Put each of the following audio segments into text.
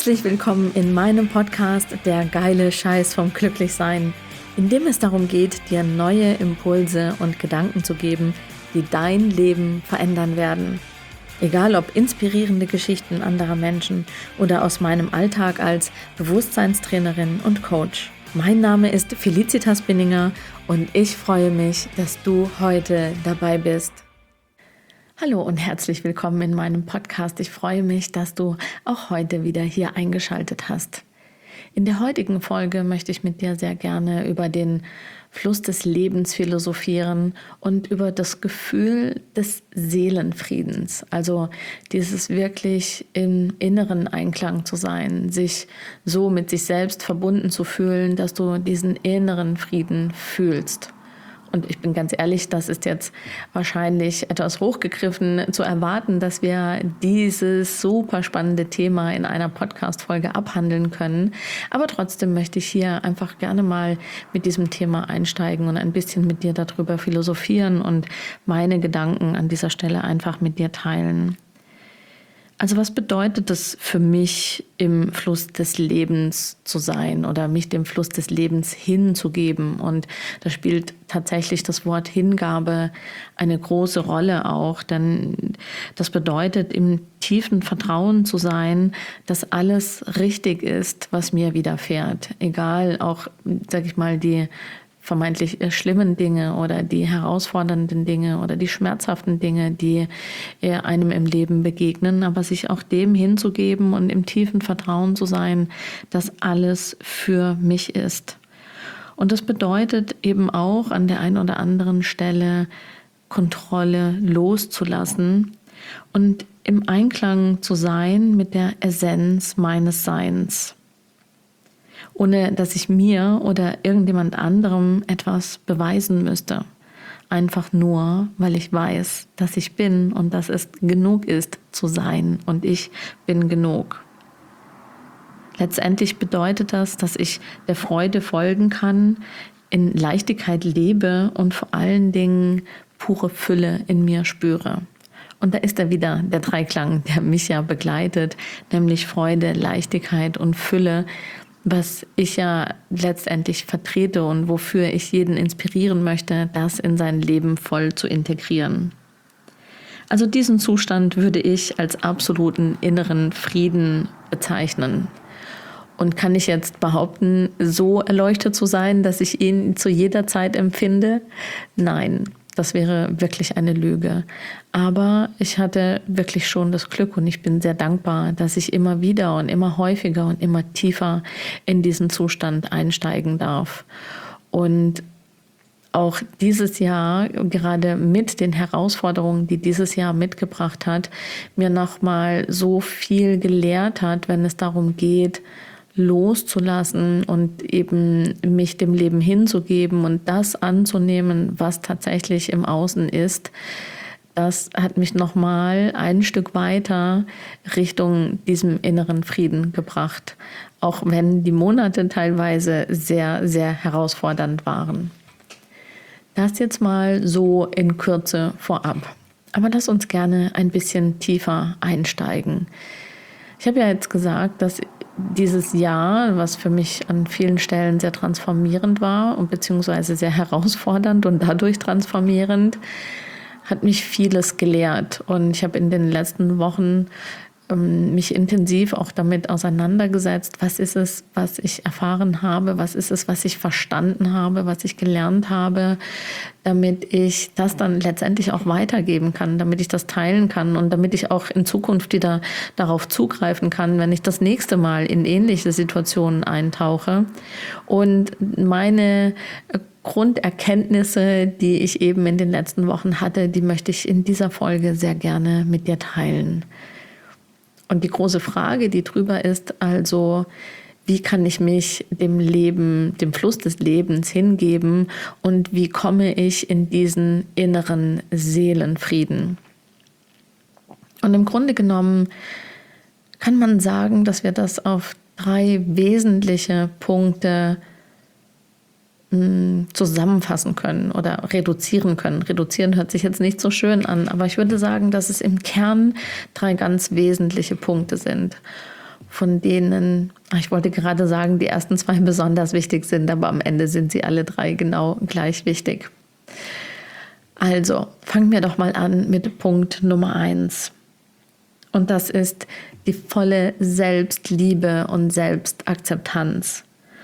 Herzlich willkommen in meinem Podcast Der geile Scheiß vom Glücklichsein, in dem es darum geht, dir neue Impulse und Gedanken zu geben, die dein Leben verändern werden. Egal ob inspirierende Geschichten anderer Menschen oder aus meinem Alltag als Bewusstseinstrainerin und Coach. Mein Name ist Felicitas Binninger und ich freue mich, dass du heute dabei bist. Hallo und herzlich willkommen in meinem Podcast. Ich freue mich, dass du auch heute wieder hier eingeschaltet hast. In der heutigen Folge möchte ich mit dir sehr gerne über den Fluss des Lebens philosophieren und über das Gefühl des Seelenfriedens. Also dieses wirklich im inneren Einklang zu sein, sich so mit sich selbst verbunden zu fühlen, dass du diesen inneren Frieden fühlst. Und ich bin ganz ehrlich, das ist jetzt wahrscheinlich etwas hochgegriffen zu erwarten, dass wir dieses super spannende Thema in einer Podcast-Folge abhandeln können. Aber trotzdem möchte ich hier einfach gerne mal mit diesem Thema einsteigen und ein bisschen mit dir darüber philosophieren und meine Gedanken an dieser Stelle einfach mit dir teilen. Also was bedeutet es für mich, im Fluss des Lebens zu sein oder mich dem Fluss des Lebens hinzugeben? Und da spielt tatsächlich das Wort Hingabe eine große Rolle auch, denn das bedeutet, im tiefen Vertrauen zu sein, dass alles richtig ist, was mir widerfährt. Egal auch, sag ich mal, die vermeintlich schlimmen Dinge oder die herausfordernden Dinge oder die schmerzhaften Dinge, die einem im Leben begegnen, aber sich auch dem hinzugeben und im tiefen Vertrauen zu sein, dass alles für mich ist. Und das bedeutet eben auch an der einen oder anderen Stelle Kontrolle loszulassen und im Einklang zu sein mit der Essenz meines Seins, ohne dass ich mir oder irgendjemand anderem etwas beweisen müsste. Einfach nur, weil ich weiß, dass ich bin und dass es genug ist zu sein und ich bin genug. Letztendlich bedeutet das, dass ich der Freude folgen kann, in Leichtigkeit lebe und vor allen Dingen pure Fülle in mir spüre. Und da ist da wieder der Dreiklang, der mich ja begleitet, nämlich Freude, Leichtigkeit und Fülle, was ich ja letztendlich vertrete und wofür ich jeden inspirieren möchte, das in sein Leben voll zu integrieren. Also diesen Zustand würde ich als absoluten inneren Frieden bezeichnen. Und kann ich jetzt behaupten, so erleuchtet zu sein, dass ich ihn zu jeder Zeit empfinde? Nein. Das wäre wirklich eine Lüge. Aber ich hatte wirklich schon das Glück und ich bin sehr dankbar, dass ich immer wieder und immer häufiger und immer tiefer in diesen Zustand einsteigen darf. Und auch dieses Jahr, gerade mit den Herausforderungen, die dieses Jahr mitgebracht hat, mir nochmal so viel gelehrt hat, wenn es darum geht, loszulassen und eben mich dem Leben hinzugeben und das anzunehmen, was tatsächlich im Außen ist. Das hat mich nochmal ein Stück weiter Richtung diesem inneren Frieden gebracht, auch wenn die Monate teilweise sehr, sehr herausfordernd waren. Das jetzt mal so in Kürze vorab. Aber lass uns gerne ein bisschen tiefer einsteigen. Ich habe ja jetzt gesagt, dass dieses Jahr, was für mich an vielen Stellen sehr transformierend war und beziehungsweise sehr herausfordernd und dadurch transformierend, hat mich vieles gelehrt. Und ich habe in den letzten Wochen mich intensiv auch damit auseinandergesetzt, was ist es, was ich erfahren habe, was ist es, was ich verstanden habe, was ich gelernt habe, damit ich das dann letztendlich auch weitergeben kann, damit ich das teilen kann und damit ich auch in Zukunft wieder darauf zugreifen kann, wenn ich das nächste Mal in ähnliche Situationen eintauche. Und meine Grunderkenntnisse, die ich eben in den letzten Wochen hatte, die möchte ich in dieser Folge sehr gerne mit dir teilen. Und die große Frage, die drüber ist, also wie kann ich mich dem Leben, dem Fluss des Lebens hingeben und wie komme ich in diesen inneren Seelenfrieden? Und im Grunde genommen kann man sagen, dass wir das auf 3 wesentliche Punkte zusammenfassen können oder reduzieren können. Reduzieren hört sich jetzt nicht so schön an, aber ich würde sagen, dass es im Kern 3 ganz wesentliche Punkte sind. von denen, ich wollte gerade sagen, die ersten 2 besonders wichtig sind, aber am Ende sind sie alle 3 genau gleich wichtig. Also, fangen wir doch mal an mit Punkt Nummer 1. Und das ist die volle Selbstliebe und Selbstakzeptanz.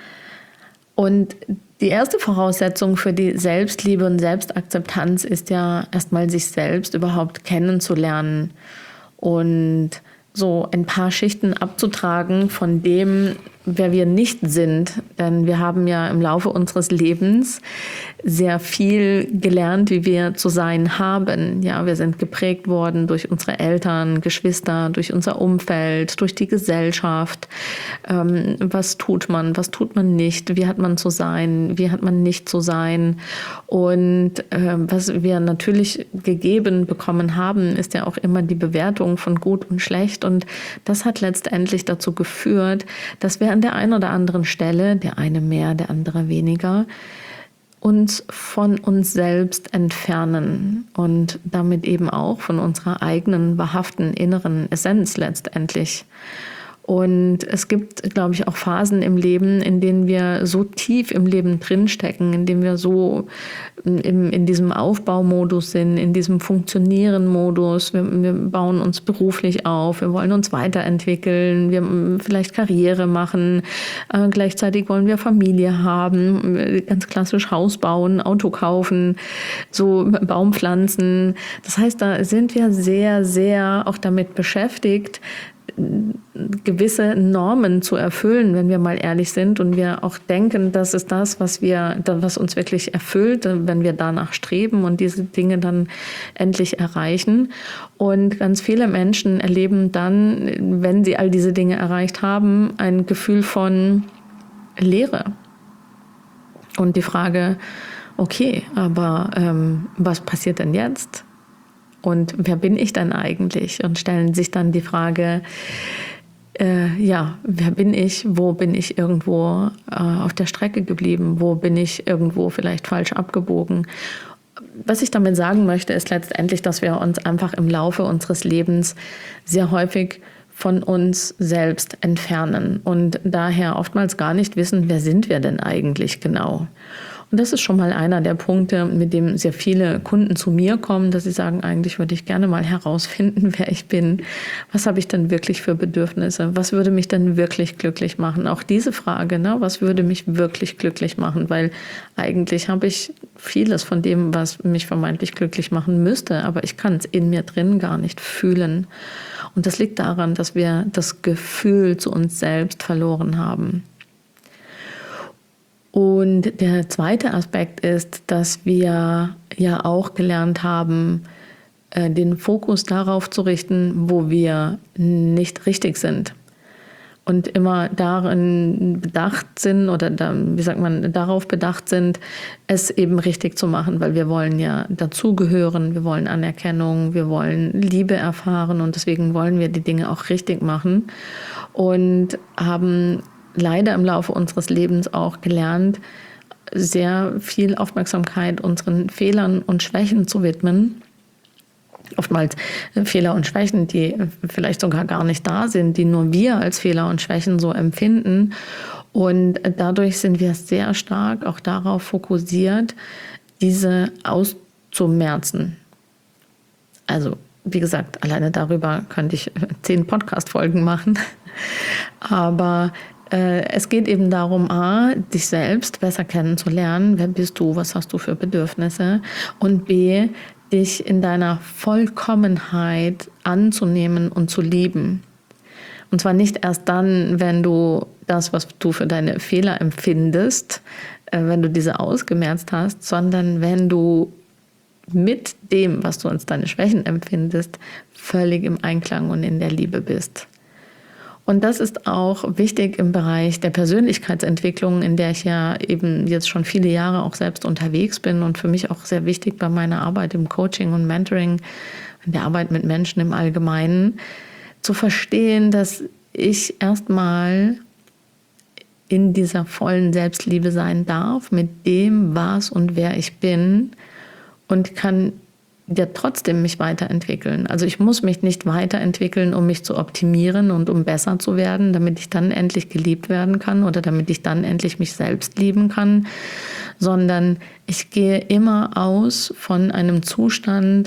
Und die erste Voraussetzung für die Selbstliebe und Selbstakzeptanz ist ja erstmal, sich selbst überhaupt kennenzulernen und so ein paar Schichten abzutragen von dem, wer wir nicht sind. Denn wir haben ja im Laufe unseres Lebens sehr viel gelernt, wie wir zu sein haben. Ja, wir sind geprägt worden durch unsere Eltern, Geschwister, durch unser Umfeld, durch die Gesellschaft. Was tut man nicht? Wie hat man zu sein? Wie hat man nicht zu sein? Und was wir natürlich gegeben bekommen haben, ist ja auch immer die Bewertung von gut und schlecht. Und das hat letztendlich dazu geführt, dass wir an der einen oder anderen Stelle, der eine mehr, der andere weniger, uns von uns selbst entfernen und damit eben auch von unserer eigenen, wahrhaften inneren Essenz letztendlich. Und es gibt, glaube ich, auch Phasen im Leben, in denen wir so tief im Leben drinstecken, in denen wir so in diesem Aufbaumodus sind, in diesem Funktionieren-Modus. Wir bauen uns beruflich auf, wir wollen uns weiterentwickeln, wir vielleicht Karriere machen, gleichzeitig wollen wir Familie haben, ganz klassisch Haus bauen, Auto kaufen, so Baum pflanzen. Das heißt, da sind wir sehr, sehr auch damit beschäftigt, gewisse Normen zu erfüllen, wenn wir mal ehrlich sind und wir auch denken, das ist das, was uns wirklich erfüllt, wenn wir danach streben und diese Dinge dann endlich erreichen. Und ganz viele Menschen erleben dann, wenn sie all diese Dinge erreicht haben, ein Gefühl von Leere. Und die Frage, okay, aber was passiert denn jetzt? Und wer bin ich denn eigentlich? Und stellen sich dann die Frage, wer bin ich? Wo bin ich irgendwo auf der Strecke geblieben? Wo bin ich irgendwo vielleicht falsch abgebogen? Was ich damit sagen möchte, ist letztendlich, dass wir uns einfach im Laufe unseres Lebens sehr häufig von uns selbst entfernen und daher oftmals gar nicht wissen, wer sind wir denn eigentlich genau? Und das ist schon mal einer der Punkte, mit dem sehr viele Kunden zu mir kommen, dass sie sagen, eigentlich würde ich gerne mal herausfinden, wer ich bin. Was habe ich denn wirklich für Bedürfnisse? Was würde mich denn wirklich glücklich machen? Auch diese Frage, was würde mich wirklich glücklich machen? Weil eigentlich habe ich vieles von dem, was mich vermeintlich glücklich machen müsste, aber ich kann es in mir drin gar nicht fühlen. Und das liegt daran, dass wir das Gefühl zu uns selbst verloren haben. Und der zweite Aspekt ist, dass wir ja auch gelernt haben, den Fokus darauf zu richten, wo wir nicht richtig sind. Und immer darin bedacht sind darauf bedacht sind, es eben richtig zu machen, weil wir wollen ja dazugehören, wir wollen Anerkennung, wir wollen Liebe erfahren und deswegen wollen wir die Dinge auch richtig machen und haben leider im Laufe unseres Lebens auch gelernt, sehr viel Aufmerksamkeit unseren Fehlern und Schwächen zu widmen. Oftmals Fehler und Schwächen, die vielleicht sogar gar nicht da sind, die nur wir als Fehler und Schwächen so empfinden. Und dadurch sind wir sehr stark auch darauf fokussiert, diese auszumerzen. Also, wie gesagt, alleine darüber könnte ich 10 Podcast-Folgen machen. Aber es geht eben darum, A, dich selbst besser kennenzulernen. Wer bist du? Was hast du für Bedürfnisse? Und B, dich in deiner Vollkommenheit anzunehmen und zu lieben. Und zwar nicht erst dann, wenn du das, was du für deine Fehler empfindest, wenn du diese ausgemerzt hast, sondern wenn du mit dem, was du als deine Schwächen empfindest, völlig im Einklang und in der Liebe bist. Und das ist auch wichtig im Bereich der Persönlichkeitsentwicklung, in der ich ja eben jetzt schon viele Jahre auch selbst unterwegs bin und für mich auch sehr wichtig bei meiner Arbeit im Coaching und Mentoring, in der Arbeit mit Menschen im Allgemeinen, zu verstehen, dass ich erstmal in dieser vollen Selbstliebe sein darf, mit dem, was und wer ich bin und kann ja trotzdem mich weiterentwickeln. Also ich muss mich nicht weiterentwickeln, um mich zu optimieren und um besser zu werden, damit ich dann endlich geliebt werden kann oder damit ich dann endlich mich selbst lieben kann, sondern ich gehe immer aus von einem Zustand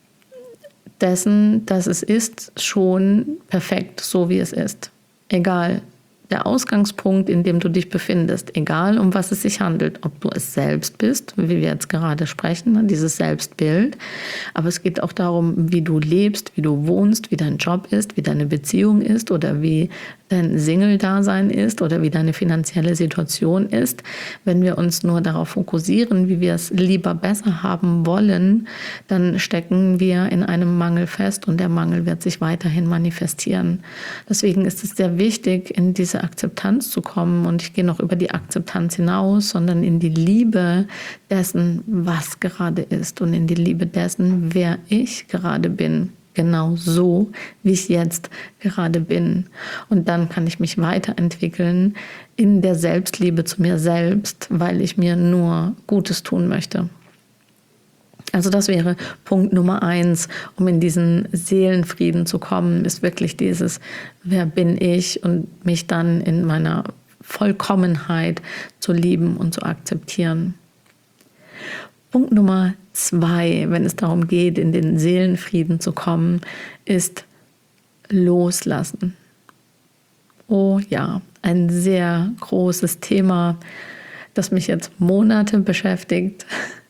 dessen, dass es ist schon perfekt, so wie es ist. Egal. Der Ausgangspunkt, in dem du dich befindest, egal um was es sich handelt, ob du es selbst bist, wie wir jetzt gerade sprechen, dieses Selbstbild, aber es geht auch darum, wie du lebst, wie du wohnst, wie dein Job ist, wie deine Beziehung ist oder wie dein Single-Dasein ist oder wie deine finanzielle Situation ist. Wenn wir uns nur darauf fokussieren, wie wir es lieber besser haben wollen, dann stecken wir in einem Mangel fest und der Mangel wird sich weiterhin manifestieren. Deswegen ist es sehr wichtig, in diese Akzeptanz zu kommen, und ich gehe noch über die Akzeptanz hinaus, sondern in die Liebe dessen, was gerade ist, und in die Liebe dessen, wer ich gerade bin. Genau so, wie ich jetzt gerade bin. Und dann kann ich mich weiterentwickeln in der Selbstliebe zu mir selbst, weil ich mir nur Gutes tun möchte. Also das wäre Punkt Nummer 1, um in diesen Seelenfrieden zu kommen, ist wirklich dieses, wer bin ich, und mich dann in meiner Vollkommenheit zu lieben und zu akzeptieren. Punkt Nummer 2, wenn es darum geht, in den Seelenfrieden zu kommen, ist loslassen. Oh ja, ein sehr großes Thema, das mich jetzt Monate beschäftigt.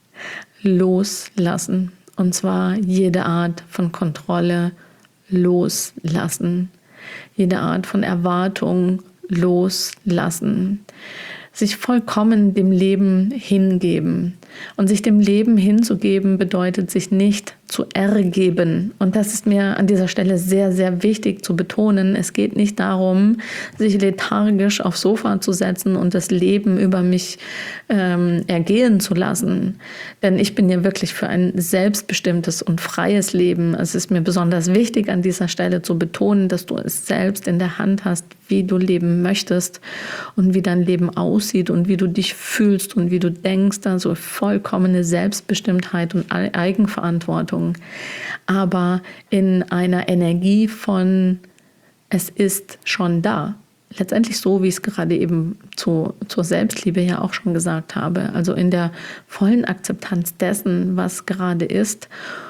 Loslassen. Und zwar jede Art von Kontrolle loslassen. Jede Art von Erwartung loslassen. Sich vollkommen dem Leben hingeben. Und sich dem Leben hinzugeben bedeutet, sich nicht zu ergeben. Und das ist mir an dieser Stelle sehr, sehr wichtig zu betonen. Es geht nicht darum, sich lethargisch aufs Sofa zu setzen und das Leben über mich ergehen zu lassen. Denn ich bin ja wirklich für ein selbstbestimmtes und freies Leben. Es ist mir besonders wichtig, an dieser Stelle zu betonen, dass du es selbst in der Hand hast, wie du leben möchtest und wie dein Leben aussieht und wie du dich fühlst und wie du denkst. Also vollkommene Selbstbestimmtheit und Eigenverantwortung. Aber in einer Energie von, es ist schon da. Letztendlich so, wie ich es gerade eben zur Selbstliebe ja auch schon gesagt habe. Also in der vollen Akzeptanz dessen, was gerade ist,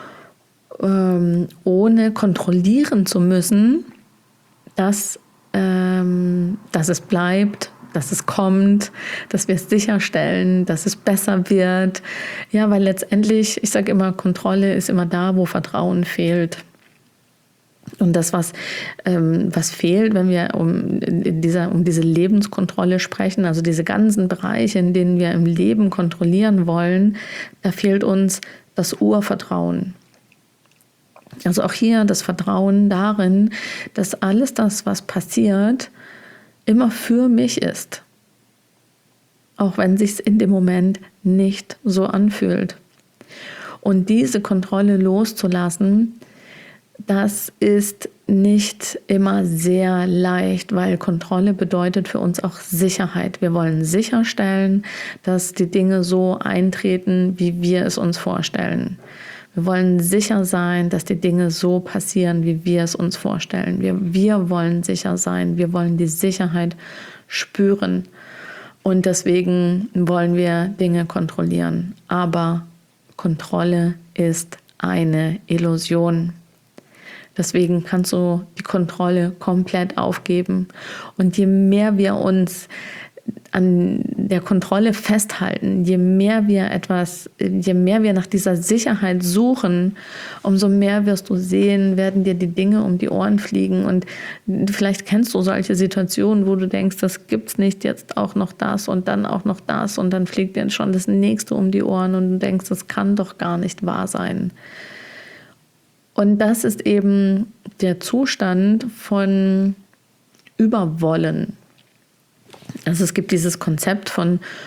ohne kontrollieren zu müssen, dass es bleibt, dass es kommt, dass wir es sicherstellen, dass es besser wird. Ja, weil letztendlich, ich sage immer, Kontrolle ist immer da, wo Vertrauen fehlt. Und das, was fehlt, wenn wir um diese Lebenskontrolle sprechen, also diese ganzen Bereiche, in denen wir im Leben kontrollieren wollen, da fehlt uns das Urvertrauen. Also auch hier das Vertrauen darin, dass alles das, was passiert, immer für mich ist. Auch wenn es sich in dem Moment nicht so anfühlt. Und diese Kontrolle loszulassen, das ist nicht immer sehr leicht, weil Kontrolle bedeutet für uns auch Sicherheit. Wir wollen sicherstellen, dass die Dinge so eintreten, wie wir es uns vorstellen. Wir wollen sicher sein, dass die Dinge so passieren, wie wir es uns vorstellen. Wir wollen sicher sein, wir wollen die Sicherheit spüren. Und deswegen wollen wir Dinge kontrollieren. Aber Kontrolle ist eine Illusion. Deswegen kannst du die Kontrolle komplett aufgeben. Und je mehr wir uns an der Kontrolle festhalten, je mehr wir nach dieser Sicherheit suchen, umso mehr wirst du sehen, werden dir die Dinge um die Ohren fliegen. Und vielleicht kennst du solche Situationen, wo du denkst, das gibt's nicht, jetzt auch noch das und dann auch noch das, und dann fliegt dir schon das nächste um die Ohren und du denkst, das kann doch gar nicht wahr sein. Und das ist eben der Zustand von Überwollen. Also es gibt dieses Konzept von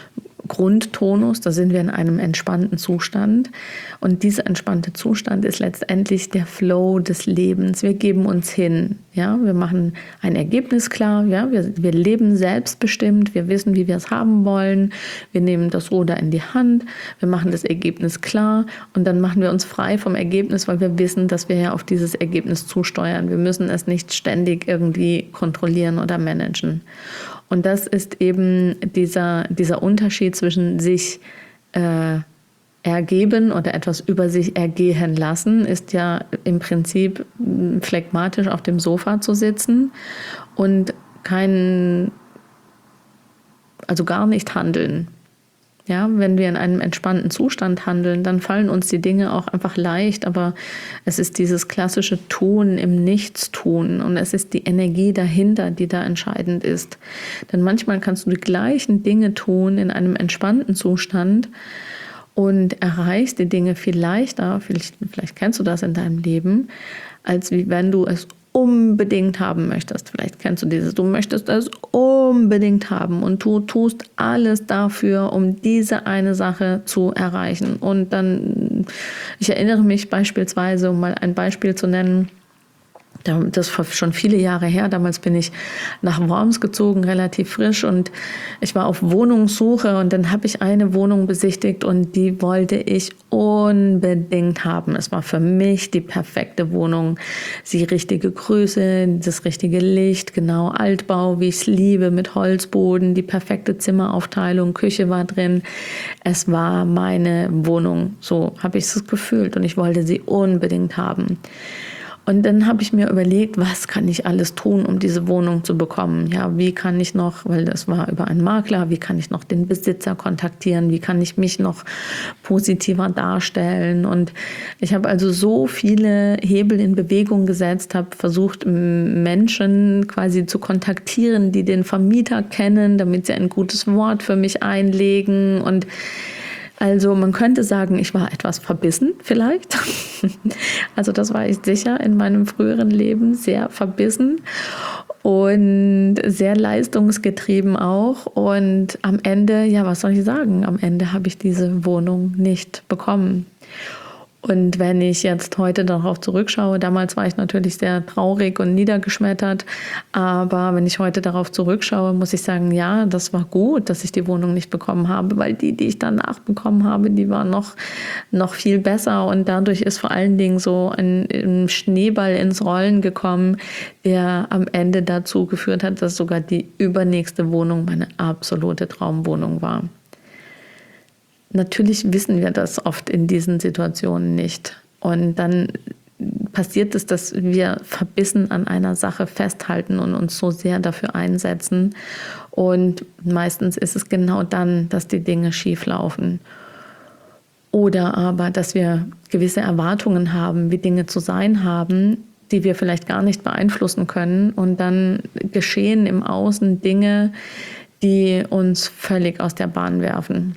Grundtonus, da sind wir in einem entspannten Zustand. Und dieser entspannte Zustand ist letztendlich der Flow des Lebens. Wir geben uns hin, ja, wir machen ein Ergebnis klar, ja, wir leben selbstbestimmt, wir wissen, wie wir es haben wollen, wir nehmen das Ruder in die Hand, wir machen das Ergebnis klar und dann machen wir uns frei vom Ergebnis, weil wir wissen, dass wir ja auf dieses Ergebnis zusteuern. Wir müssen es nicht ständig irgendwie kontrollieren oder managen. Und das ist eben dieser Unterschied zwischen sich ergeben oder etwas über sich ergehen lassen, ist ja im Prinzip phlegmatisch auf dem Sofa zu sitzen und also gar nicht handeln. Ja, wenn wir in einem entspannten Zustand handeln, dann fallen uns die Dinge auch einfach leicht, aber es ist dieses klassische Tun im Nichtstun und es ist die Energie dahinter, die da entscheidend ist. Denn manchmal kannst du die gleichen Dinge tun in einem entspannten Zustand und erreichst die Dinge viel leichter, vielleicht kennst du das in deinem Leben, als wie wenn du es unbedingt haben möchtest. Vielleicht kennst du dieses, du möchtest es unbedingt haben und du tust alles dafür, um diese eine Sache zu erreichen. Und dann, ich erinnere mich beispielsweise, um mal ein Beispiel zu nennen, das war schon viele Jahre her, damals bin ich nach Worms gezogen, relativ frisch und ich war auf Wohnungssuche und dann habe ich eine Wohnung besichtigt und die wollte ich unbedingt haben. Es war für mich die perfekte Wohnung, die richtige Größe, das richtige Licht, genau Altbau, wie ich es liebe, mit Holzboden, die perfekte Zimmeraufteilung, Küche war drin. Es war meine Wohnung, so habe ich es gefühlt und ich wollte sie unbedingt haben. Und dann habe ich mir überlegt, was kann ich alles tun, um diese Wohnung zu bekommen? Ja, wie kann ich noch, weil das war über einen Makler, wie kann ich noch den Besitzer kontaktieren? Wie kann ich mich noch positiver darstellen? Und ich habe also so viele Hebel in Bewegung gesetzt, habe versucht, Menschen quasi zu kontaktieren, die den Vermieter kennen, damit sie ein gutes Wort für mich einlegen. Und also man könnte sagen, ich war etwas verbissen vielleicht. Also das war ich sicher in meinem früheren Leben, sehr verbissen und sehr leistungsgetrieben auch. Und am Ende, ja, was soll ich sagen? Am Ende habe ich diese Wohnung nicht bekommen. Und wenn ich jetzt heute darauf zurückschaue, damals war ich natürlich sehr traurig und niedergeschmettert, aber wenn ich heute darauf zurückschaue, muss ich sagen, ja, das war gut, dass ich die Wohnung nicht bekommen habe, weil die ich danach bekommen habe, die war noch viel besser und dadurch ist vor allen Dingen so ein Schneeball ins Rollen gekommen, der am Ende dazu geführt hat, dass sogar die übernächste Wohnung meine absolute Traumwohnung war. Natürlich wissen wir das oft in diesen Situationen nicht. Und dann passiert es, dass wir verbissen an einer Sache festhalten und uns so sehr dafür einsetzen. Und meistens ist es genau dann, dass die Dinge schief laufen. Oder aber, dass wir gewisse Erwartungen haben, wie Dinge zu sein haben, die wir vielleicht gar nicht beeinflussen können. Und dann geschehen im Außen Dinge, die uns völlig aus der Bahn werfen.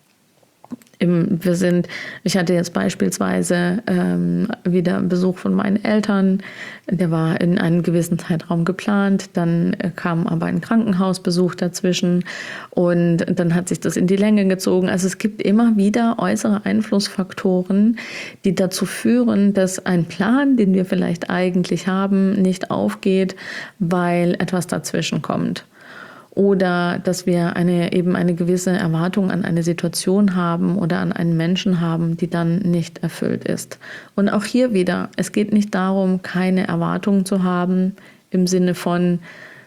Ich hatte jetzt beispielsweise wieder Besuch von meinen Eltern, der war in einem gewissen Zeitraum geplant, dann kam aber ein Krankenhausbesuch dazwischen und dann hat sich das in die Länge gezogen. Also es gibt immer wieder äußere Einflussfaktoren, die dazu führen, dass ein Plan, den wir vielleicht eigentlich haben, nicht aufgeht, weil etwas dazwischen kommt. Oder dass wir eine gewisse Erwartung an eine Situation haben oder an einen Menschen haben, die dann nicht erfüllt ist. Und auch hier wieder, es geht nicht darum, keine Erwartungen zu haben, im Sinne von,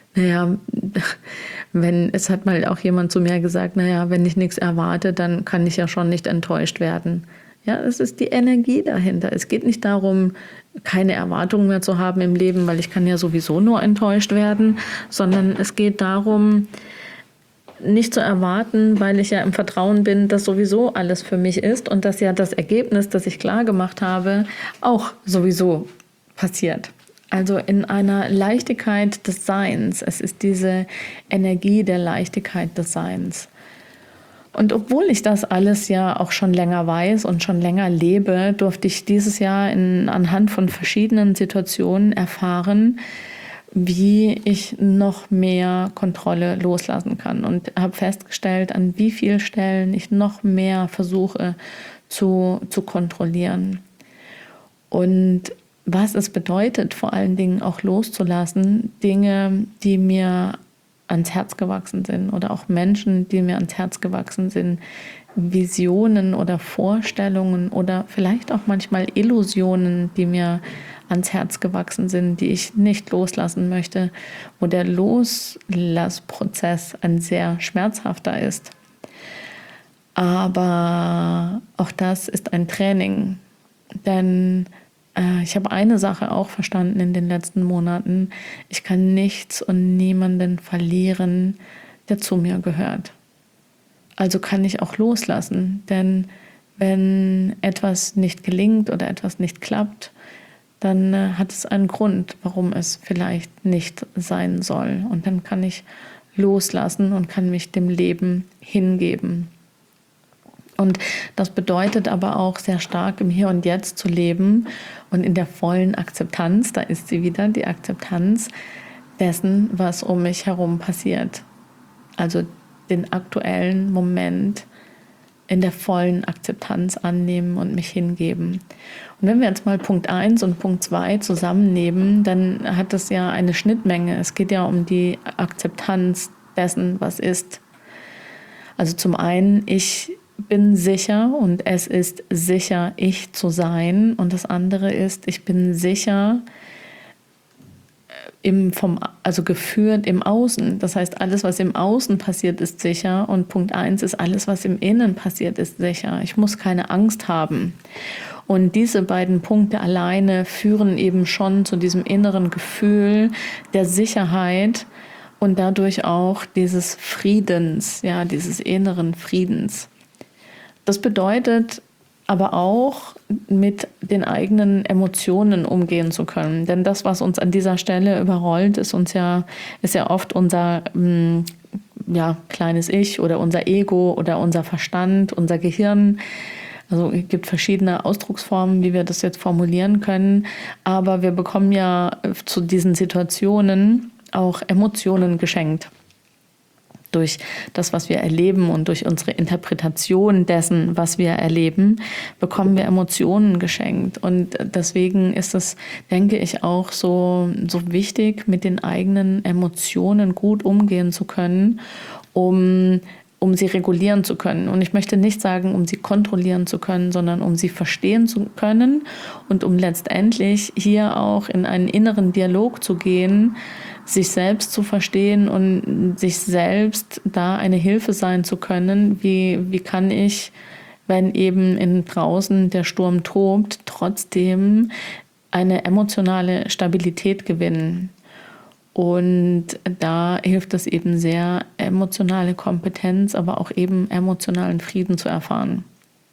es hat mal auch jemand zu mir gesagt, wenn ich nichts erwarte, dann kann ich ja schon nicht enttäuscht werden. Ja, es ist die Energie dahinter. Es geht nicht darum, keine Erwartungen mehr zu haben im Leben, weil ich kann ja sowieso nur enttäuscht werden, sondern es geht darum, nicht zu erwarten, weil ich ja im Vertrauen bin, dass sowieso alles für mich ist und dass ja das Ergebnis, das ich klar gemacht habe, auch sowieso passiert. Also in einer Leichtigkeit des Seins. Es ist diese Energie der Leichtigkeit des Seins. Und obwohl ich das alles ja auch schon länger weiß und schon länger lebe, durfte ich dieses Jahr anhand von verschiedenen Situationen erfahren, wie ich noch mehr Kontrolle loslassen kann und habe festgestellt, an wie vielen Stellen ich noch mehr versuche zu kontrollieren. Und was es bedeutet, vor allen Dingen auch loszulassen, Dinge, die mir ans Herz gewachsen sind oder auch Menschen, die mir ans Herz gewachsen sind, Visionen oder Vorstellungen oder vielleicht auch manchmal Illusionen, die mir ans Herz gewachsen sind, die ich nicht loslassen möchte, wo der Loslassprozess ein sehr schmerzhafter ist. Aber auch das ist ein Training, denn ich habe eine Sache auch verstanden in den letzten Monaten: Ich kann nichts und niemanden verlieren, der zu mir gehört. Also kann ich auch loslassen, denn wenn etwas nicht gelingt oder etwas nicht klappt, dann hat es einen Grund, warum es vielleicht nicht sein soll. Und dann kann ich loslassen und kann mich dem Leben hingeben. Und das bedeutet aber auch sehr stark im Hier und Jetzt zu leben und in der vollen Akzeptanz, da ist sie wieder, die Akzeptanz dessen, was um mich herum passiert. Also den aktuellen Moment in der vollen Akzeptanz annehmen und mich hingeben. Und wenn wir jetzt mal Punkt 1 und Punkt 2 zusammennehmen, dann hat das ja eine Schnittmenge. Es geht ja um die Akzeptanz dessen, was ist. Also zum einen, ich bin sicher und es ist sicher, ich zu sein. Und das andere ist, ich bin sicher, geführt im Außen. Das heißt, alles, was im Außen passiert, ist sicher. Und Punkt 1 ist, alles, was im Innen passiert, ist sicher. Ich muss keine Angst haben. Und diese beiden Punkte alleine führen eben schon zu diesem inneren Gefühl der Sicherheit und dadurch auch dieses Friedens, ja, dieses inneren Friedens. Das bedeutet aber auch, mit den eigenen Emotionen umgehen zu können. Denn das, was uns an dieser Stelle überrollt, ist ja oft unser kleines Ich oder unser Ego oder unser Verstand, unser Gehirn. Also es gibt verschiedene Ausdrucksformen, wie wir das jetzt formulieren können. Aber wir bekommen ja zu diesen Situationen auch Emotionen geschenkt. Durch das, was wir erleben und durch unsere Interpretation dessen, was wir erleben, bekommen wir Emotionen geschenkt. Und deswegen ist es, denke ich, auch so wichtig, mit den eigenen Emotionen gut umgehen zu können, um sie regulieren zu können. Und ich möchte nicht sagen, um sie kontrollieren zu können, sondern um sie verstehen zu können und um letztendlich hier auch in einen inneren Dialog zu gehen, sich selbst zu verstehen und sich selbst da eine Hilfe sein zu können. Wie kann ich, wenn eben draußen der Sturm tobt, trotzdem eine emotionale Stabilität gewinnen? Und da hilft es eben sehr, emotionale Kompetenz, aber auch eben emotionalen Frieden zu erfahren.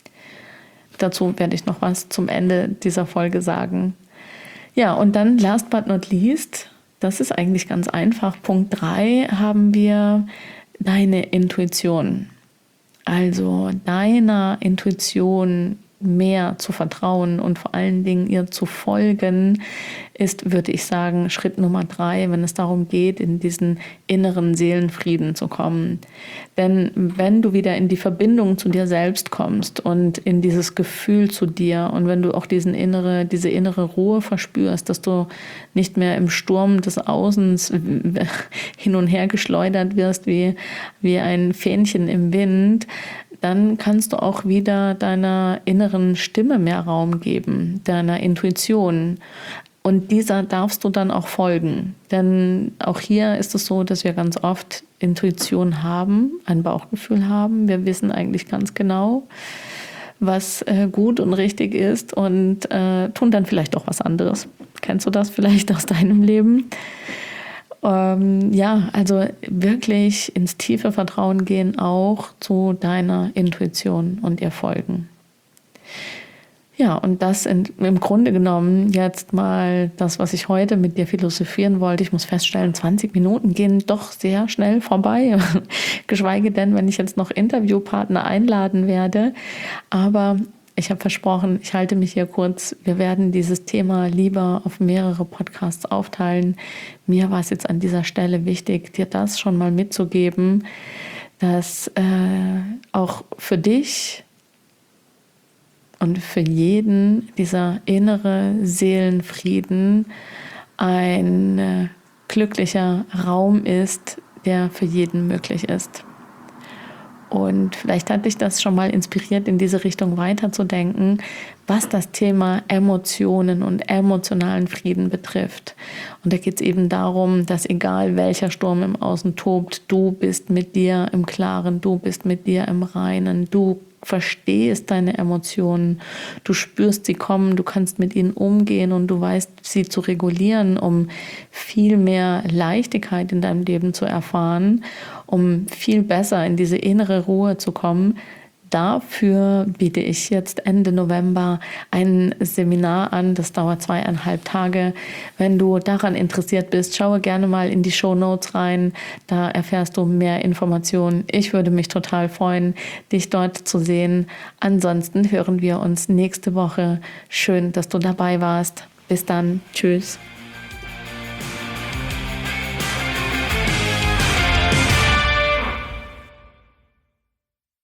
Dazu werde ich noch was zum Ende dieser Folge sagen. Ja, und dann last but not least, das ist eigentlich ganz einfach. Punkt 3 haben wir deine Intuition. Also deiner Intuition mehr zu vertrauen und vor allen Dingen ihr zu folgen, ist, würde ich sagen, Schritt Nummer 3, wenn es darum geht, in diesen inneren Seelenfrieden zu kommen. Denn wenn du wieder in die Verbindung zu dir selbst kommst und in dieses Gefühl zu dir und wenn du auch diese innere Ruhe verspürst, dass du nicht mehr im Sturm des Außens hin und her geschleudert wirst wie ein Fähnchen im Wind, dann kannst du auch wieder deiner inneren Stimme mehr Raum geben, deiner Intuition. Und dieser darfst du dann auch folgen. Denn auch hier ist es so, dass wir ganz oft Intuition haben, ein Bauchgefühl haben. Wir wissen eigentlich ganz genau, was gut und richtig ist und tun dann vielleicht auch was anderes. Kennst du das vielleicht aus deinem Leben? Also wirklich ins tiefe Vertrauen gehen, auch zu deiner Intuition und ihr folgen. Ja, und das im Grunde genommen jetzt mal das, was ich heute mit dir philosophieren wollte. Ich muss feststellen, 20 Minuten gehen doch sehr schnell vorbei. Geschweige denn, wenn ich jetzt noch Interviewpartner einladen werde. Aber ich habe versprochen, ich halte mich hier kurz. Wir werden dieses Thema lieber auf mehrere Podcasts aufteilen. Mir war es jetzt an dieser Stelle wichtig, dir das schon mal mitzugeben, dass auch für dich und für jeden dieser innere Seelenfrieden ein glücklicher Raum ist, der für jeden möglich ist. Und vielleicht hat dich das schon mal inspiriert, in diese Richtung weiterzudenken, was das Thema Emotionen und emotionalen Frieden betrifft. Und da geht es eben darum, dass egal welcher Sturm im Außen tobt, du bist mit dir im Klaren, du bist mit dir im Reinen, du verstehst deine Emotionen, du spürst sie kommen, du kannst mit ihnen umgehen und du weißt, sie zu regulieren, um viel mehr Leichtigkeit in deinem Leben zu erfahren, um viel besser in diese innere Ruhe zu kommen. Dafür biete ich jetzt Ende November ein Seminar an, das dauert 2,5 Tage. Wenn du daran interessiert bist, schaue gerne mal in die Shownotes rein, da erfährst du mehr Informationen. Ich würde mich total freuen, dich dort zu sehen. Ansonsten hören wir uns nächste Woche. Schön, dass du dabei warst. Bis dann. Tschüss.